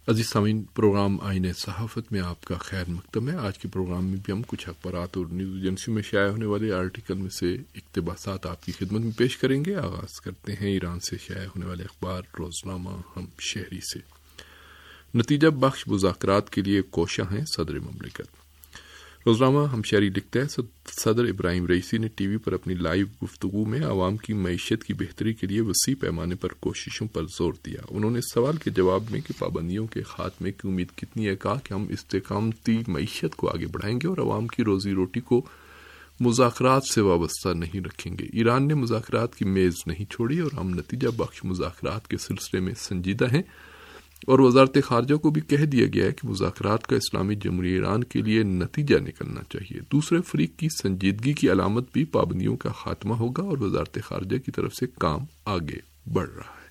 عزیز سامعین، پروگرام آئین صحافت میں آپ کا خیر مقدم ہے۔ آج کے پروگرام میں بھی ہم کچھ اخبارات اور نیوز ایجنسیوں میں شائع ہونے والے آرٹیکل میں سے اقتباسات آپ کی خدمت میں پیش کریں گے۔ آغاز کرتے ہیں ایران سے شائع ہونے والے اخبار روزنامہ ہم شہری سے۔ نتیجہ بخش مذاکرات کے لیے کوشاں ہیں صدر مملکت۔ روزنامہ ہم شہری لکھتا ہے، صدر ابراہیم رئیسی نے ٹی وی پر اپنی لائیو گفتگو میں عوام کی معیشت کی بہتری کے لیے وسیع پیمانے پر کوششوں پر زور دیا۔ انہوں نے سوال کے جواب میں کہ پابندیوں کے خاتمے کی امید کتنی ہے کہا کہ ہم استحکامتی معیشت کو آگے بڑھائیں گے اور عوام کی روزی روٹی کو مذاکرات سے وابستہ نہیں رکھیں گے۔ ایران نے مذاکرات کی میز نہیں چھوڑی اور ہم نتیجہ بخش مذاکرات کے سلسلے میں سنجیدہ ہیں، اور وزارت خارجہ کو بھی کہہ دیا گیا ہے کہ مذاکرات کا اسلامی جمہوریہ ایران کے لیے نتیجہ نکلنا چاہیے۔ دوسرے فریق کی سنجیدگی کی علامت بھی پابندیوں کا خاتمہ ہوگا اور وزارت خارجہ کی طرف سے کام آگے بڑھ رہا ہے۔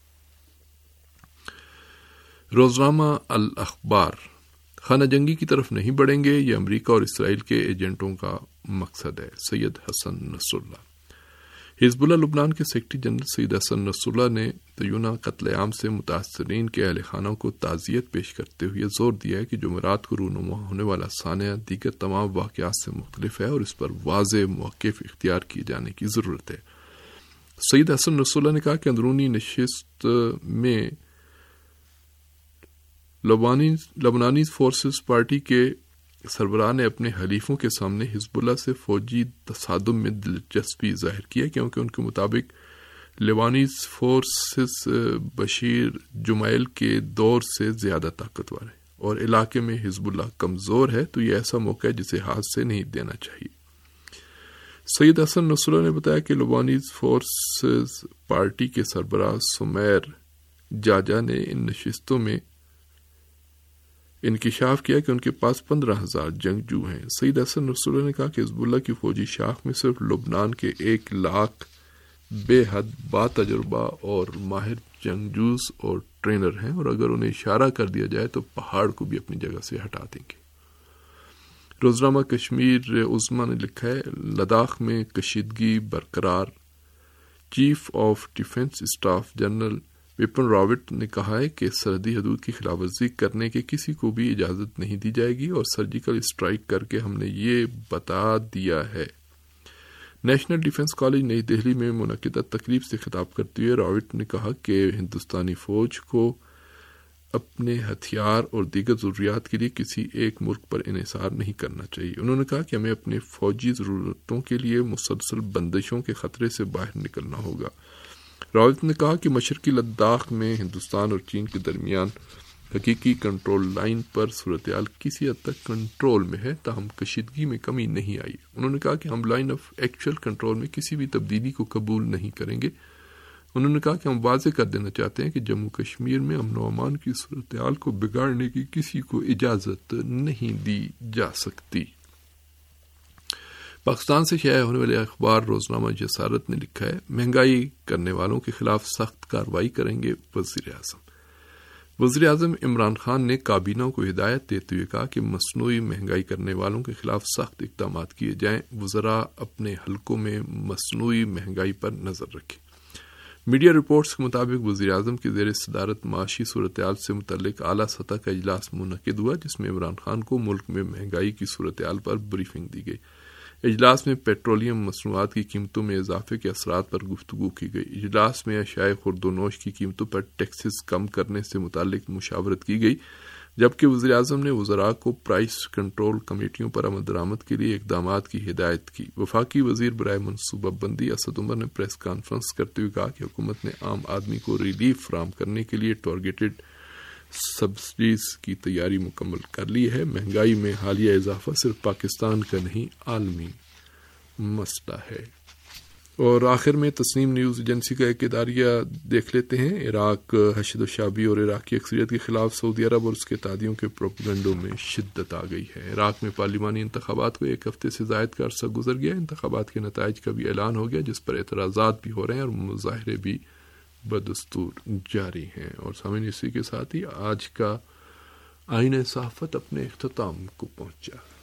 روزنامہ الاخبار، خانہ جنگی کی طرف نہیں بڑھیں گے، یہ امریکہ اور اسرائیل کے ایجنٹوں کا مقصد ہے، سید حسن نصر اللہ۔ حزب اللہ لبنان کے سیکرٹری جنرل سید حسن نصر اللہ نے طیونہ قتل عام سے متاثرین کے اہل خانہ کو تعزیت پیش کرتے ہوئے زور دیا ہے کہ جمعرات کو رونما ہونے والا سانحہ دیگر تمام واقعات سے مختلف ہے اور اس پر واضح موقف اختیار کیے جانے کی ضرورت ہے۔ سید حسن نصر اللہ نے کہا کہ اندرونی نشست میں لبنانی فورسز پارٹی کے سربراہ نے اپنے حلیفوں کے سامنے حزب اللہ سے فوجی تصادم میں دلچسپی ظاہر کی ہے، کیونکہ ان کے مطابق لیبانیز فورسز بشیر جمائل کے دور سے زیادہ طاقتور ہے اور علاقے میں حزب اللہ کمزور ہے، تو یہ ایسا موقع ہے جسے ہاتھ سے نہیں دینا چاہیے۔ سید حسن نصر اللہ نے بتایا کہ لیبانیز فورسز پارٹی کے سربراہ سمیر جاجا نے ان نشستوں میں انکشاف کیا کہ ان کے پاس 15,000 جنگجو ہیں۔ سید حسن نصر اللہ نے کہا کہ حزب اللہ کی فوجی شاخ میں صرف لبنان کے 1 لاکھ بے حد با تجربہ اور ماہر جنگجوز اور ٹرینر ہیں، اور اگر انہیں اشارہ کر دیا جائے تو پہاڑ کو بھی اپنی جگہ سے ہٹا دیں گے۔ روزنامہ کشمیر عظمیٰ نے لکھا ہے، لداخ میں کشیدگی برقرار۔ Chief of defence staff general Bipin Rawat نے کہا ہے کہ سرحدی حدود کی خلاف ورزی کرنے کے کسی کو بھی اجازت نہیں دی جائے گی اور سرجیکل اسٹرائیک کر کے ہم نے یہ بتا دیا ہے۔ نیشنل ڈیفنس کالج نئی دہلی میں منعقدہ تقریب سے خطاب کرتے ہوئے راوت نے کہا کہ ہندوستانی فوج کو اپنے ہتھیار اور دیگر ضروریات کے لیے کسی ایک ملک پر انحصار نہیں کرنا چاہیے۔ انہوں نے کہا کہ ہمیں اپنے فوجی ضرورتوں کے لیے مسلسل بندشوں کے خطرے سے باہر نکلنا ہوگا۔ راوت نے کہا کہ مشرقی لداخ میں ہندوستان اور چین کے درمیان حقیقی کنٹرول لائن پر صورتحال کسی حد تک کنٹرول میں ہے، تاہم کشیدگی میں کمی نہیں آئی۔ انہوں نے کہا کہ ہم لائن آف ایکچوئل کنٹرول میں کسی بھی تبدیلی کو قبول نہیں کریں گے۔ انہوں نے کہا کہ ہم واضح کر دینا چاہتے ہیں کہ جموں کشمیر میں امن و امان کی صورتحال کو بگاڑنے کی کسی کو اجازت نہیں دی جا سکتی۔ پاکستان سے شائع ہونے والے اخبار روزنامہ جسارت نے لکھا ہے، مہنگائی کرنے والوں کے خلاف سخت کارروائی کریں گے وزیر اعظم۔ وزیر اعظم عمران خان نے کابینہ کو ہدایت دیتے ہوئے کہا کہ مصنوعی مہنگائی کرنے والوں کے خلاف سخت اقدامات کیے جائیں۔ وزراء اپنے حلقوں میں مصنوعی مہنگائی پر نظر رکھیں۔ میڈیا رپورٹس کے مطابق وزیر اعظم کی زیر صدارت معاشی صورتحال سے متعلق اعلیٰ سطح کا اجلاس منعقد ہوا، جس میں عمران خان کو ملک میں مہنگائی کی صورتحال پر بریفنگ دی گئی۔ اجلاس میں پیٹرولیم مصنوعات کی قیمتوں میں اضافے کے اثرات پر گفتگو کی گئی۔ اجلاس میں اشیاء خورد و نوش کی قیمتوں پر ٹیکسز کم کرنے سے متعلق مشاورت کی گئی، جبکہ وزیر اعظم نے وزراء کو پرائس کنٹرول کمیٹیوں پر عمل درآمد کے لیے اقدامات کی ہدایت کی۔ وفاقی وزیر برائے منصوبہ بندی اسد عمر نے پریس کانفرنس کرتے ہوئے کہا کہ حکومت نے عام آدمی کو ریلیف فراہم کرنے کے لیے ٹارگیٹڈ سبسڈیز کی تیاری مکمل کر لی ہے۔ مہنگائی میں حالیہ اضافہ صرف پاکستان کا نہیں، عالمی مسئلہ ہے۔ اور آخر میں تسنیم نیوز ایجنسی کا ایک اداریہ دیکھ لیتے ہیں۔ عراق حشد و شابی اور عراقی اکثریت کے خلاف سعودی عرب اور اس کے اتحادیوں کے پروپیگنڈوں میں شدت آ گئی ہے۔ عراق میں پارلیمانی انتخابات کو 1 ہفتے سے زائد کا عرصہ گزر گیا۔ انتخابات کے نتائج کا بھی اعلان ہو گیا، جس پر اعتراضات بھی ہو رہے ہیں اور مظاہرے بھی بدستور جاری ہیں۔ اور سامعین، اسی کے ساتھ ہی آج کا آئین صحافت اپنے اختتام کو پہنچا۔